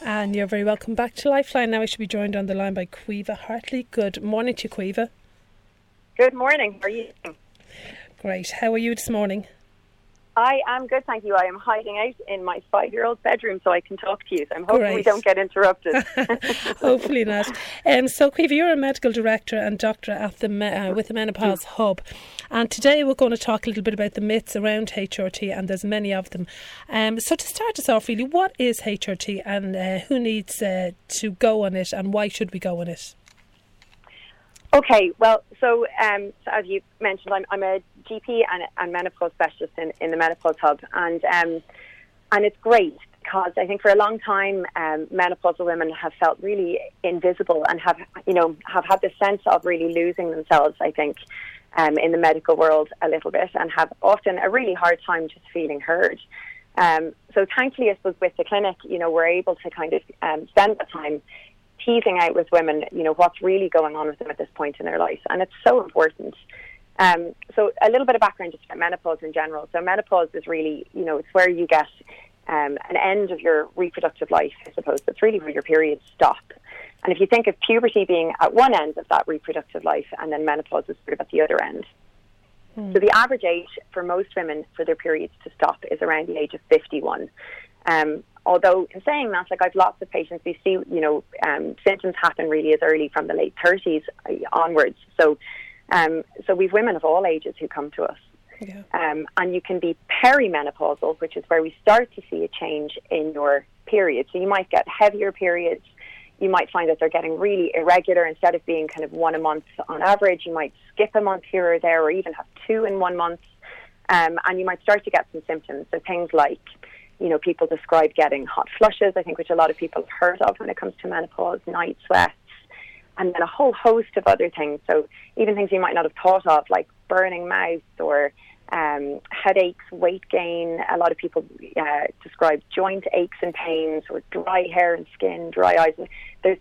And you're very welcome back to Lifeline. Now I should be joined on the line by Caoimhe Hartley. Good morning to you, Caoimhe. Good morning. How are you? Great. How are you this morning? I am good, thank you. I am hiding out in my 5-year-old's bedroom so I can talk to you. So I'm hoping we don't get interrupted. Hopefully not. So, Caoimhe, you're a medical director and doctor at the with the Menopause Hub. And today we're going to talk a little bit about the myths around HRT, and there's many of them. So to start us off, really, what is HRT and who needs to go on it, and why should we go on it? Okay, well, so as you mentioned, I'm a GP and menopause specialist in the Menopause Hub, and it's great because I think for a long time menopausal women have felt really invisible and have had this sense of really losing themselves, I think, in the medical world a little bit, and have often a really hard time just feeling heard. So thankfully, I suppose with the clinic, we're able to kind of spend that time teasing out with women, what's really going on with them at this point in their life. And it's so important. So a little bit of background just about menopause in general. So menopause is really, it's where you get an end of your reproductive life, I suppose. It's really where your periods stop. And if you think of puberty being at one end of that reproductive life, and then menopause is sort of at the other end. So the average age for most women for their periods to stop is around the age of 51. Although in saying that, I've lots of patients who see, symptoms happen really as early from the late 30s onwards. So we've women of all ages who come to us. Yeah. And you can be perimenopausal, which is where we start to see a change in your period. So you might get heavier periods. You might find that they're getting really irregular. Instead of being kind of one a month on average, you might skip a month here or there, or even have 2 in 1 month. And you might start to get some symptoms. So things like, people describe getting hot flushes, I think, which a lot of people have heard of when it comes to menopause, night sweats, and then a whole host of other things. So even things you might not have thought of, like burning mouth or headaches, weight gain. A lot of people describe joint aches and pains, or dry hair and skin, dry eyes. There's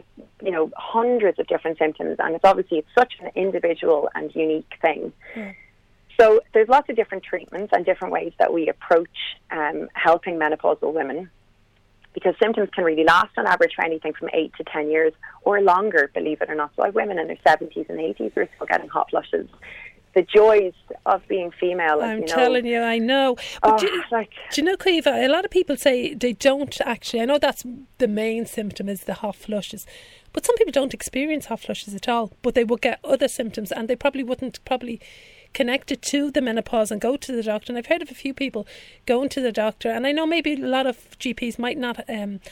hundreds of different symptoms, and it's such an individual and unique thing. Yeah. So there's lots of different treatments and different ways that we approach helping menopausal women, because symptoms can really last on average for anything from 8 to 10 years or longer, believe it or not. So I have women in their 70s and 80s who are still getting hot flushes. The joys of being female. I'm telling you, I know. But do you know, Caoimhe, a lot of people say they don't actually, I know that's the main symptom is the hot flushes, but some people don't experience hot flushes at all, but they will get other symptoms, and they wouldn't connect it to the menopause and go to the doctor. And I've heard of a few people going to the doctor, and I know maybe a lot of GPs might not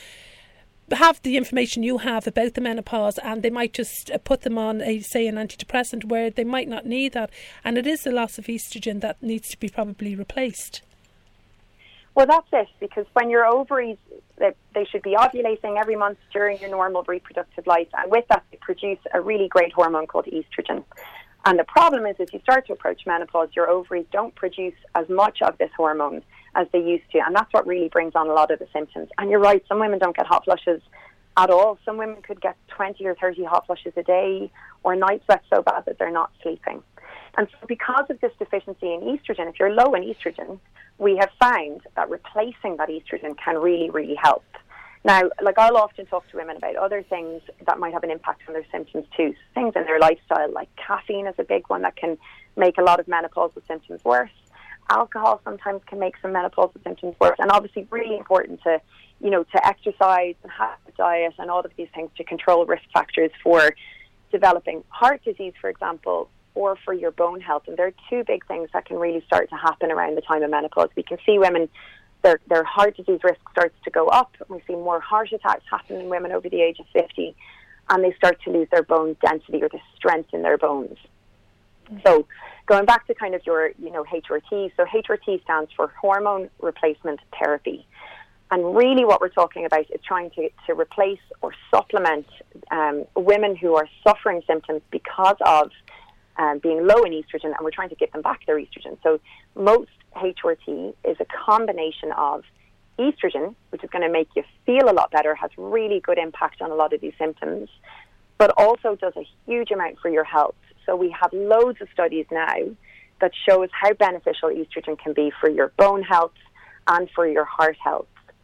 have the information you have about the menopause, and they might just put them on say an antidepressant where they might not need that, and it is the loss of estrogen that needs to be probably replaced. Well, that's it, because when your ovaries, they should be ovulating every month during your normal reproductive life, and with that they produce a really great hormone called estrogen. And the problem is, as you start to approach menopause, your ovaries don't produce as much of this hormone as they used to. And that's what really brings on a lot of the symptoms. And you're right, some women don't get hot flushes at all. Some women could get 20 or 30 hot flushes a day, or night sweats so bad that they're not sleeping. And so because of this deficiency in estrogen, if you're low in estrogen, we have found that replacing that estrogen can really, really help. Now, I'll often talk to women about other things that might have an impact on their symptoms too. Things in their lifestyle, like caffeine is a big one that can make a lot of menopausal symptoms worse. Alcohol sometimes can make some menopausal symptoms worse. And obviously really important to exercise and have a diet and all of these things to control risk factors for developing heart disease, for example, or for your bone health. And there are 2 big things that can really start to happen around the time of menopause. We can see women, their heart disease risk starts to go up. We see more heart attacks happen in women over the age of 50, and they start to lose their bone density or the strength in their bones. So going back to kind of your, HRT. So HRT stands for hormone replacement therapy. And really what we're talking about is trying to replace or supplement women who are suffering symptoms because of being low in estrogen, and we're trying to give them back their estrogen. So most HRT is a combination of estrogen, which is going to make you feel a lot better, has really good impact on a lot of these symptoms, but also does a huge amount for your health. So we have loads of studies now that shows how beneficial estrogen can be for your bone health and for your heart health.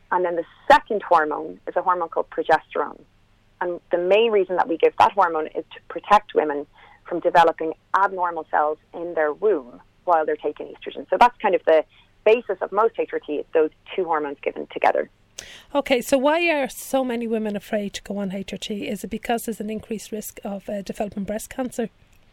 And then the second hormone is a hormone called progesterone. And the main reason that we give that hormone is to protect women from developing abnormal cells in their womb while they're taking estrogen. So that's kind of the basis of most HRT, is those two hormones given together. Okay, so why are so many women afraid to go on HRT? Is it because there's an increased risk of developing breast cancer?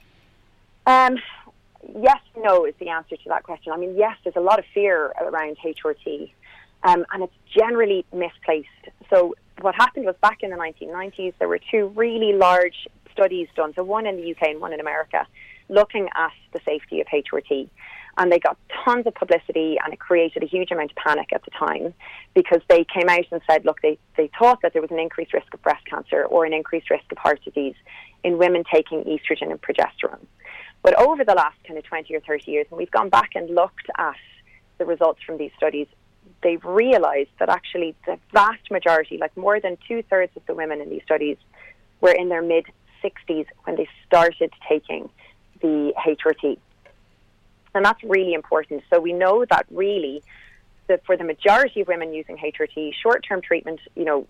Yes, no is the answer to that question. I mean, yes, there's a lot of fear around HRT, and it's generally misplaced. So what happened was, back in the 1990s, there were two really large studies done, so one in the UK and one in America, looking at the safety of HRT. And they got tons of publicity, and it created a huge amount of panic at the time, because they came out and said, look, they thought that there was an increased risk of breast cancer or an increased risk of heart disease in women taking estrogen and progesterone. But over the last kind of 20 or 30 years, and we've gone back and looked at the results from these studies, they've realised that actually the vast majority, like more than 2/3 of the women in these studies, were in their mid-60s when they started taking the HRT. And that's really important. So we know that really, that for the majority of women using HRT, short-term treatment,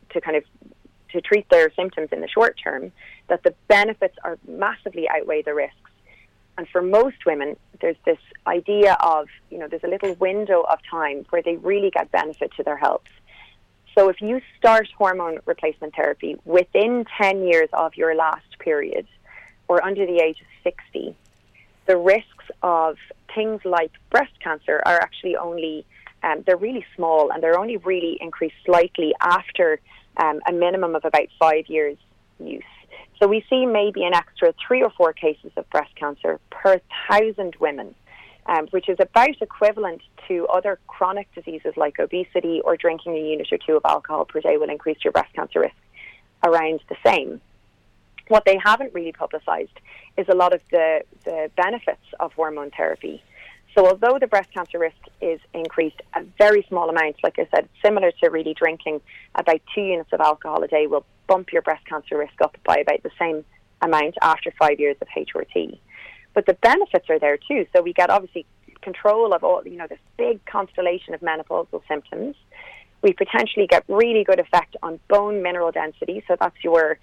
to treat their symptoms in the short term, that the benefits are massively outweigh the risks. And for most women, there's this idea of, there's a little window of time where they really get benefit to their health. So if you start hormone replacement therapy within 10 years of your last period, or under the age of 60, the risks of things like breast cancer are actually only, they're really small, and they're only really increased slightly after a minimum of about 5 years use. So we see maybe an extra 3 or 4 cases of breast cancer per 1,000 women, which is about equivalent to other chronic diseases like obesity, or drinking a unit or two of alcohol per day will increase your breast cancer risk around the same. What they haven't really publicised is a lot of the benefits of hormone therapy. So although the breast cancer risk is increased a very small amount, like I said, similar to really drinking about 2 units of alcohol a day will bump your breast cancer risk up by about the same amount after 5 years of HRT. But the benefits are there too. So we get obviously control of all, this big constellation of menopausal symptoms. We potentially get really good effect on bone mineral density. So that's your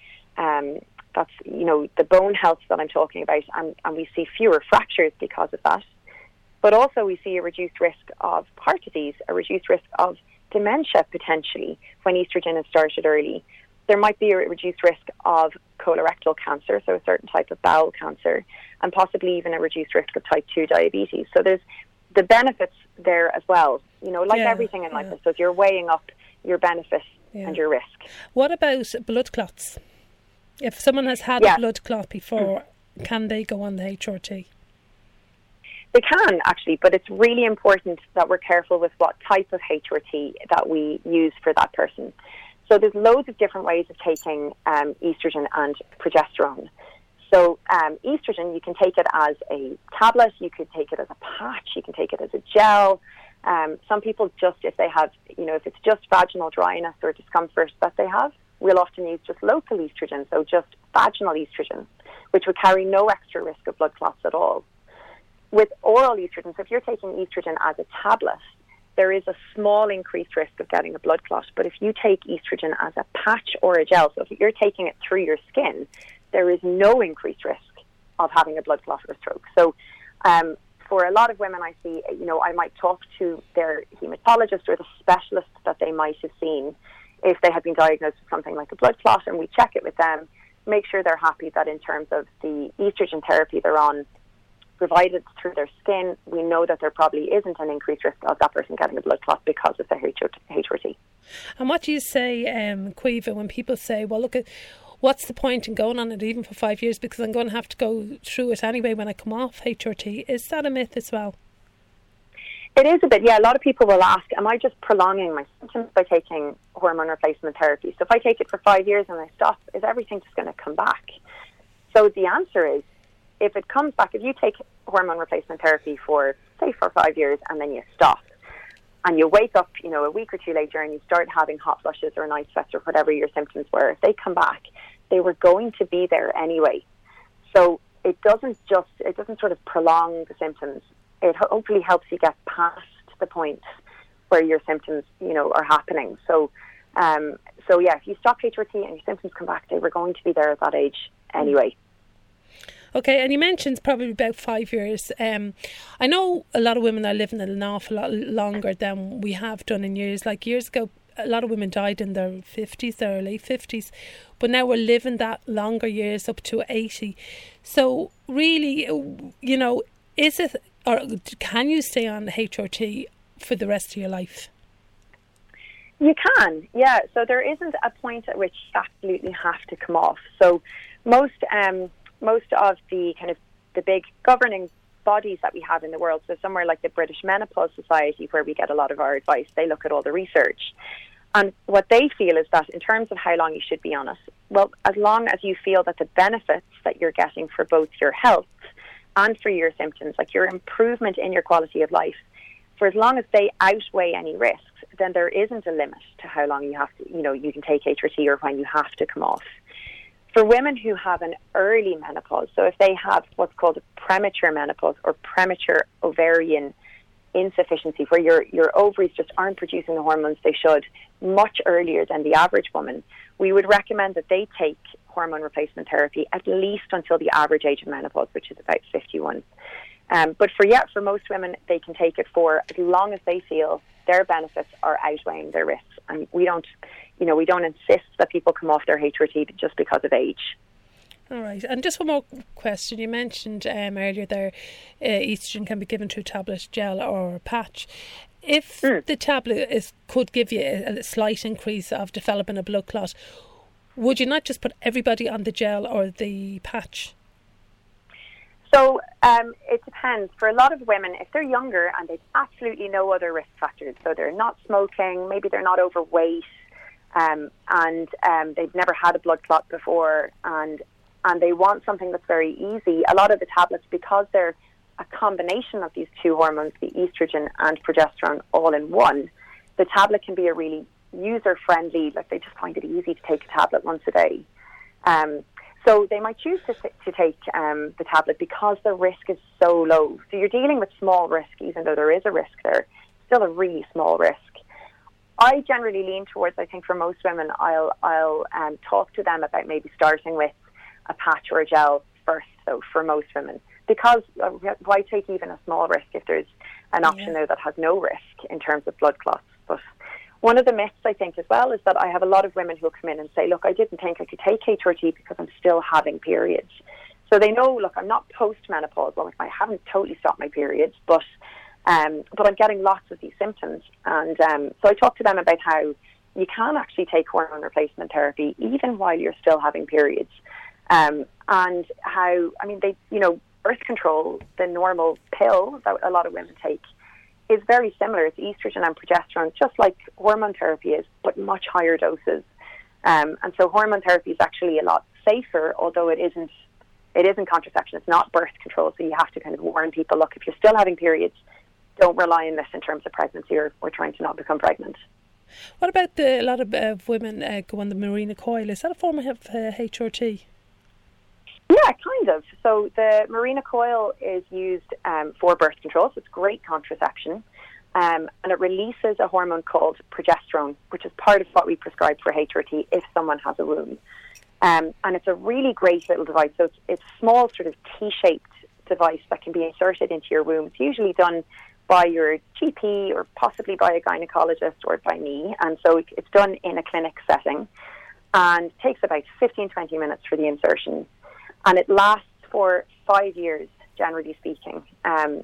the bone health that I'm talking about, and we see fewer fractures because of that. But also we see a reduced risk of heart disease, a reduced risk of dementia potentially when estrogen is started early. There might be a reduced risk of colorectal cancer, so a certain type of bowel cancer, and possibly even a reduced risk of type 2 diabetes. So there's the benefits there as well, everything in life. So if you're weighing up your benefit and your risk. What about blood clots? If someone has had a blood clot before, can they go on the HRT? They can, actually, but it's really important that we're careful with what type of HRT that we use for that person. So there's loads of different ways of taking estrogen and progesterone. So estrogen, you can take it as a tablet, you could take it as a patch, you can take it as a gel. Some people just, if they have, if it's just vaginal dryness or discomfort that they have, we'll often use just local estrogen, so just vaginal estrogen, which would carry no extra risk of blood clots at all. With oral estrogen, so if you're taking estrogen as a tablet, there is a small increased risk of getting a blood clot. But if you take estrogen as a patch or a gel, so if you're taking it through your skin, there is no increased risk of having a blood clot or stroke. So for a lot of women I see, I might talk to their hematologist or the specialist that they might have seen if they had been diagnosed with something like a blood clot, and we check it with them, make sure they're happy that in terms of the estrogen therapy they're on, provided through their skin, we know that there probably isn't an increased risk of that person getting a blood clot because of the HRT. And what do you say, Caoimhe, when people say, well, look, what's the point in going on it even for 5 years, because I'm going to have to go through it anyway when I come off HRT? Is that a myth as well? It is a bit, yeah. A lot of people will ask, am I just prolonging my symptoms by taking hormone replacement therapy? So if I take it for 5 years and I stop, is everything just going to come back? So the answer is, if it comes back, if you take hormone replacement therapy for 5 years and then you stop, and you wake up, a week or two later and you start having hot flushes or night sweats or whatever your symptoms were, if they come back, they were going to be there anyway. So it doesn't sort of prolong the symptoms. It hopefully helps you get past the point where your symptoms, are happening. So if you stop HRT and your symptoms come back, they were going to be there at that age anyway. Okay, and you mentioned probably about 5 years. I know a lot of women are living an awful lot longer than we have done in years. Like years ago, a lot of women died in their 50s, their late 50s, but now we're living that longer years up to 80. So really, is it, or can you stay on HRT for the rest of your life? You can, yeah. So there isn't a point at which you absolutely have to come off. So most of the kind of the big governing bodies that we have in the world, so somewhere like the British Menopause Society, where we get a lot of our advice, they look at all the research. And what they feel is that in terms of how long you should be on it, well, as long as you feel that the benefits that you're getting for both your health and for your symptoms, like your improvement in your quality of life, for as long as they outweigh any risks, then there isn't a limit to how long you have to, you can take HRT or when you have to come off. For women who have an early menopause, so if they have what's called a premature menopause or premature ovarian insufficiency, where your ovaries just aren't producing the hormones they should much earlier than the average woman, we would recommend that they take hormone replacement therapy at least until the average age of menopause, which is about 51. But for most women, they can take it for as long as they feel their benefits are outweighing their risks. And we don't insist that people come off their HRT just because of age. All right. And just one more question. You mentioned earlier there, estrogen can be given through a tablet, gel or a patch. If the tablet could give you a slight increase of developing a blood clot, would you not just put everybody on the gel or the patch? So it depends. For a lot of women, if they're younger and they've absolutely no other risk factors, so they're not smoking, maybe they're not overweight, and they've never had a blood clot before, and they want something that's very easy, a lot of the tablets, because they're a combination of these two hormones, the estrogen and progesterone, all in one, the tablet can be a really user-friendly, like they just find it easy to take a tablet once a day. So they might choose to take the tablet because the risk is so low. So you're dealing with small risk, even though there is a risk there, still a really small risk. I generally lean towards, I think for most women, I'll talk to them about maybe starting with a patch or a gel first, though, for most women. Because why take even a small risk if there's an option there that has no risk in terms of blood clots? But one of the myths, I think, as well, is that I have a lot of women who come in and say, look, I didn't think I could take HRT because I'm still having periods. So they know, look, I'm not post-menopause. Well, I haven't totally stopped my periods, but I'm getting lots of these symptoms. And so I talk to them about how you can actually take hormone replacement therapy even while you're still having periods. And how, birth control, the normal pill that a lot of women take, is very similar. It's estrogen and progesterone, just like hormone therapy is, but much higher doses. And so hormone therapy is actually a lot safer, although it isn't contraception. It's not birth control. So you have to kind of warn people, look, if you're still having periods, don't rely on this in terms of pregnancy or trying to not become pregnant. What about a lot of women go on the Mirena coil? Is that a form of HRT? Yeah, kind of. So the Mirena coil is used for birth control, so it's great contraception. And it releases a hormone called progesterone, which is part of what we prescribe for HRT if someone has a womb. And it's a really great little device. So it's a small sort of T-shaped device that can be inserted into your womb. It's usually done by your GP or possibly by a gynecologist or by me. And so it's done in a clinic setting and takes about 15-20 minutes for the insertion. And it lasts for 5 years, generally speaking. And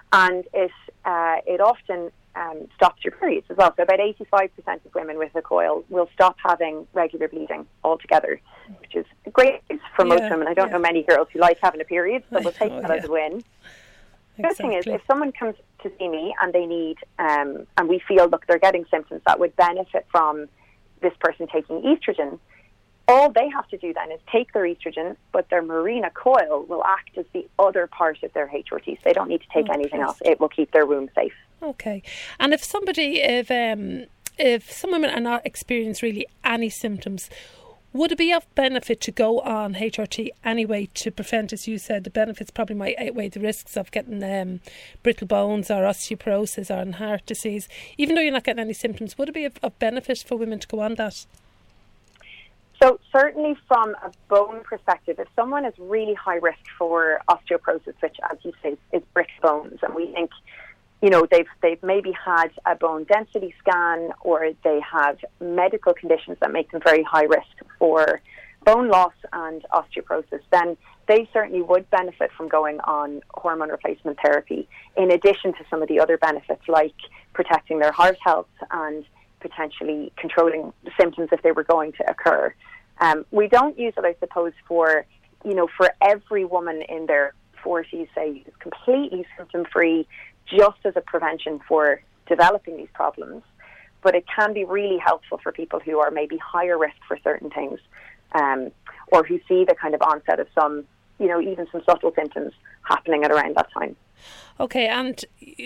it often stops your periods as well. So about 85% of women with a coil will stop having regular bleeding altogether, which is great for most women. I don't know many girls who like having a period, so we'll take that as a win. The good thing is, if someone comes to see me and they need, and we feel, look, they're getting symptoms that would benefit from this person taking estrogen, all they have to do then is take their estrogen, but their Mirena coil will act as the other part of their HRT. So they don't need to take anything else. It will keep their womb safe. Okay. And if some women are not experiencing really any symptoms, Would it be of benefit to go on HRT anyway to prevent, as you said, the benefits probably might outweigh the risks of getting brittle bones or osteoporosis or heart disease? Even though you're not getting any symptoms, would it be of benefit for women to go on that? So certainly from a bone perspective, if someone is really high risk for osteoporosis, which as you say is brittle bones, and we think, you know, they've maybe had a bone density scan or they have medical conditions that make them very high risk for bone loss and osteoporosis, then they certainly would benefit from going on hormone replacement therapy, in addition to some of the other benefits like protecting their heart health and potentially controlling the symptoms if they were going to occur. We don't use it, I suppose, for every woman in their 40s, say, is completely symptom-free, just as a prevention for developing these problems. But it can be really helpful for people who are maybe higher risk for certain things, or who see the kind of onset of some, even some subtle symptoms happening at around that time. Okay, and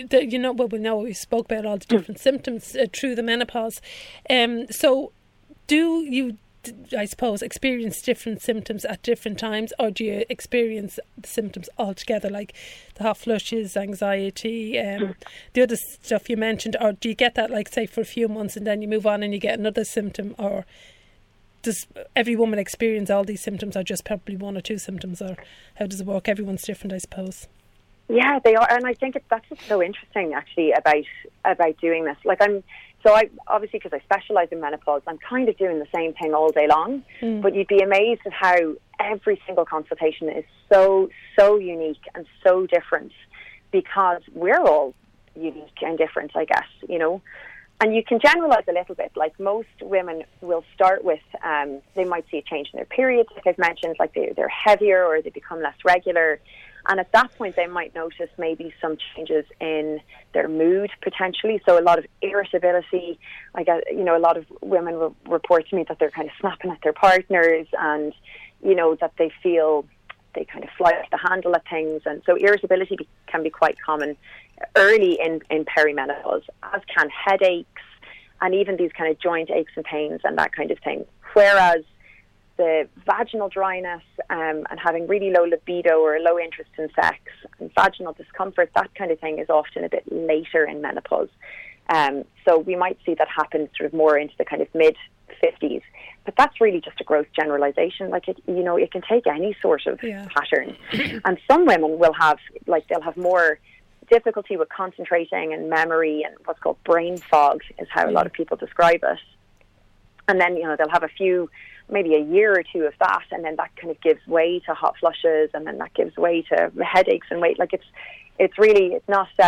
we spoke about all the different symptoms through the menopause. So do you, I suppose, experience different symptoms at different times, or do you experience the symptoms altogether, like the hot flushes, anxiety, the other stuff you mentioned, or do you get that, like, say, for a few months and then you move on and you get another symptom, or does every woman experience all these symptoms, or just probably one or two symptoms, or how does it work? Everyone's different, I suppose. Yeah, they are, and I think that's just so interesting, actually, about doing this. I obviously, because I specialise in menopause, I'm kind of doing the same thing all day long. But you'd be amazed at how every single consultation is so unique and so different, because we're all unique and different, I guess, And you can generalise a little bit. Like, most women will start with, they might see a change in their periods, like I've mentioned, like they're heavier or they become less regular. And at that point, they might notice maybe some changes in their mood, potentially. So a lot of irritability. I get, a lot of women will report to me that they're kind of snapping at their partners, and, that they feel they kind of fly off the handle at things. And so irritability can be quite common early in perimenopause, as can headaches and even these kind of joint aches and pains and that kind of thing. Whereas the vaginal dryness and having really low libido or low interest in sex and vaginal discomfort, that kind of thing, is often a bit later in menopause. So we might see that happen sort of more into the kind of mid-50s. But that's really just a gross generalisation. Like, it can take any sort of pattern. And some women will have, they'll have more difficulty with concentrating and memory, and what's called brain fog is how a lot of people describe it. And then, they'll have a few, maybe a year or two of that, and then that kind of gives way to hot flushes, and then that gives way to headaches and weight. Like, it's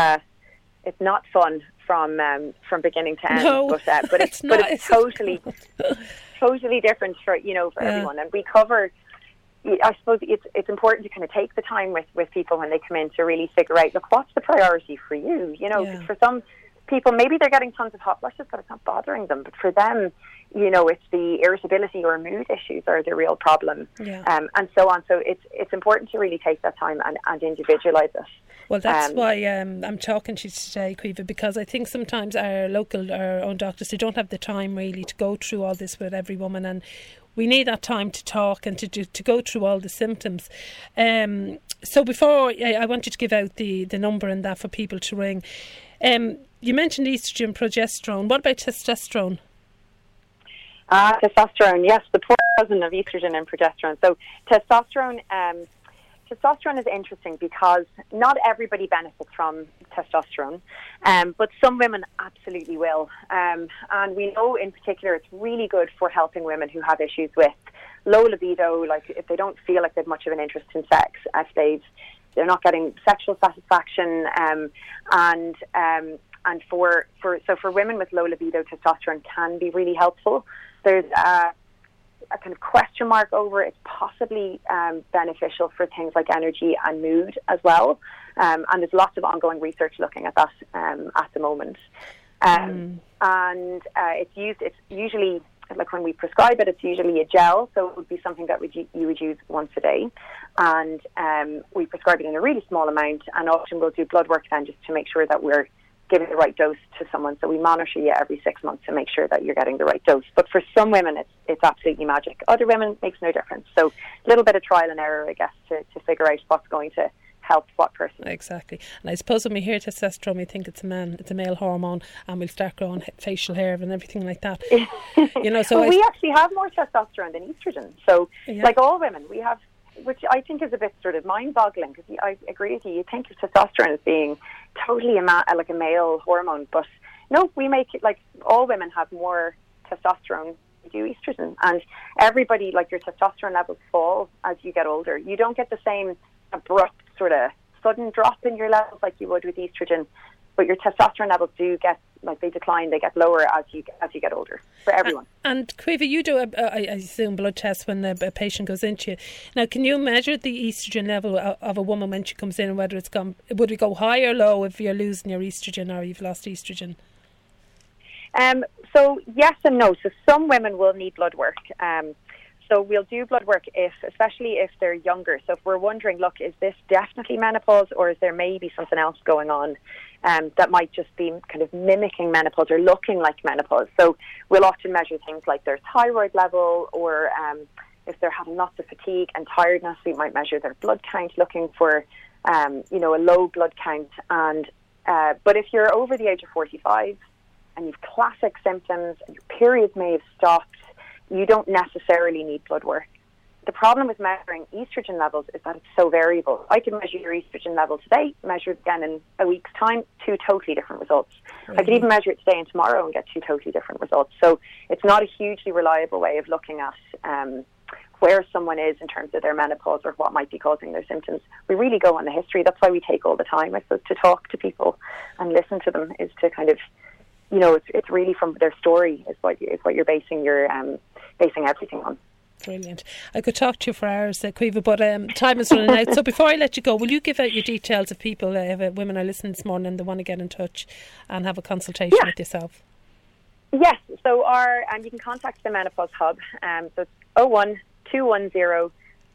not fun from beginning to end. No, but it's totally different for everyone. And we cover, I suppose it's important to kind of take the time with people when they come in to really figure out, look, what's the priority for you? For some people, maybe they're getting tons of hot flushes, but it's not bothering them. But for them, it's the irritability or mood issues are the real problem, and so on. So it's important to really take that time and individualise it. Well, that's why I'm talking to you today, Caoimhe, because I think sometimes our own doctors, they don't have the time really to go through all this with every woman, and we need that time to talk and to go through all the symptoms. So before, I want you to give out the number and that for people to ring. You mentioned estrogen, progesterone. What about testosterone? Testosterone, yes, the poor cousin of estrogen and progesterone. So testosterone is interesting because not everybody benefits from testosterone, but some women absolutely will. And we know in particular it's really good for helping women who have issues with low libido, like if they don't feel like they have much of an interest in sex, if they're not getting sexual satisfaction, and for women with low libido, testosterone can be really helpful. There's a kind of question mark over it's possibly beneficial for things like energy and mood as well, and there's lots of ongoing research looking at that at the moment. And it's usually, like when we prescribe it, it's usually a gel, so it would be something that you would use once a day, and we prescribe it in a really small amount, and often we'll do blood work then just to make sure that we're giving the right dose to someone. So we monitor you every 6 months to make sure that you're getting the right dose. But for some women, it's absolutely magic. Other women, it makes no difference. So a little bit of trial and error, I guess, to figure out what's going to help what person. Exactly. And I suppose when we hear testosterone, we think it's a male hormone, and we'll start growing facial hair and everything like that. So well, we actually have more testosterone than estrogen. So like all women, we have, which I think is a bit sort of mind-boggling, because I agree with you. You think of testosterone as being totally like a male hormone, but no, we make it like all women have more testosterone than do estrogen, and everybody, like, your testosterone levels fall as you get older. You don't get the same abrupt sort of sudden drop in your levels like you would with estrogen, but your testosterone levels do get, like, they decline, they get lower as you get older, for everyone. And Caoimhe, you do, I assume, blood tests when a patient goes into you. Now, can you measure the estrogen level of a woman when she comes in, and whether would it go high or low if you're losing your estrogen or you've lost estrogen? So yes and no. So some women will need blood work. So we'll do blood work especially if they're younger. So if we're wondering, look, is this definitely menopause, or is there maybe something else going on that might just be kind of mimicking menopause or looking like menopause? So we'll often measure things like their thyroid level, or if they're having lots of fatigue and tiredness, we might measure their blood count, looking for a low blood count. And but if you're over the age of 45 and you've classic symptoms and your periods may have stopped, you don't necessarily need blood work. The problem with measuring estrogen levels is that it's so variable. I can measure your estrogen level today, measure it again in a week's time, 2 totally different results. Mm-hmm. I could even measure it today and tomorrow and get 2 totally different results. So it's not a hugely reliable way of looking at where someone is in terms of their menopause or what might be causing their symptoms. We really go on the history. That's why we take all the time, I suppose, to talk to people and listen to them, is to kind of, it's really from their story is what you're basing your basing everything on. Brilliant. I could talk to you for hours, Caoimhe, but time is running out. So before I let you go, will you give out your details if people, women are listening this morning and they want to get in touch and have a consultation with yourself? Yes. So you can contact the Menopause Hub. So it's 01-210-7948.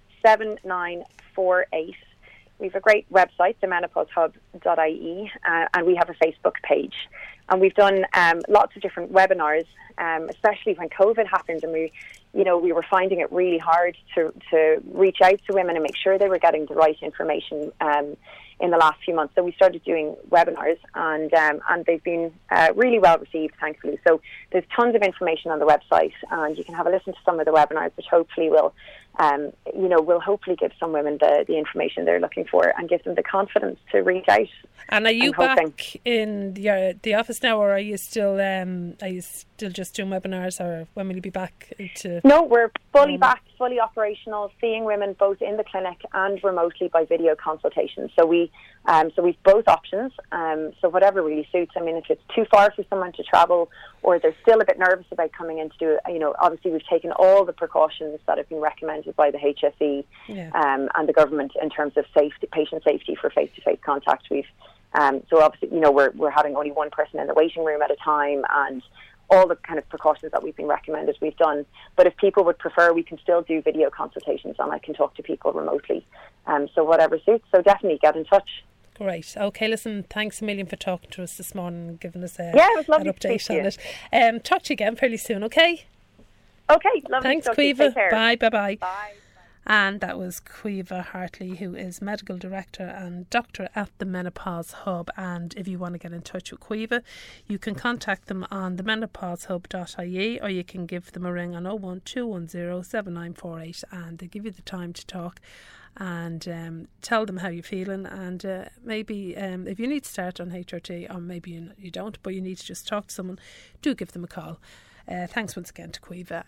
We have a great website, themenopausehub.ie, and we have a Facebook page. And we've done lots of different webinars, especially when COVID happened, and we were finding it really hard to reach out to women and make sure they were getting the right information in the last few months. So we started doing webinars, and they've been really well received, thankfully. So there's tons of information on the website, and you can have a listen to some of the webinars, which hopefully will hopefully give some women the information they're looking for and give them the confidence to reach out. And are you back in the office now, or are you still just doing webinars, or when will you be back to? No, we're fully back, fully operational, seeing women both in the clinic and remotely by video consultation. So we've both options. So whatever really suits. I mean, if it's too far for someone to travel, or they're still a bit nervous about coming in to do it, obviously we've taken all the precautions that have been recommended by the HSE and the government in terms of safety, patient safety for face-to-face contact. We've so obviously, we're having only one person in the waiting room at a time, and all the kind of precautions that we've been recommended we've done. But if people would prefer, we can still do video consultations, and I can talk to people remotely. So whatever suits. So definitely get in touch. Great. Okay, listen, thanks a million for talking to us this morning and giving us it was lovely an update on it. Talk to you again fairly soon, okay? Okay, lovely. Thanks, Caoimhe. Bye. Bye. And that was Caoimhe Hartley, who is Medical Director and Doctor at the Menopause Hub. And if you want to get in touch with Caoimhe, you can contact them on themenopausehub.ie, or you can give them a ring on 01210 and they give you the time to talk and tell them how you're feeling, and maybe if you need to start on HRT, or maybe you don't, but you need to just talk to someone, do give them a call. Thanks once again to Caoimhe.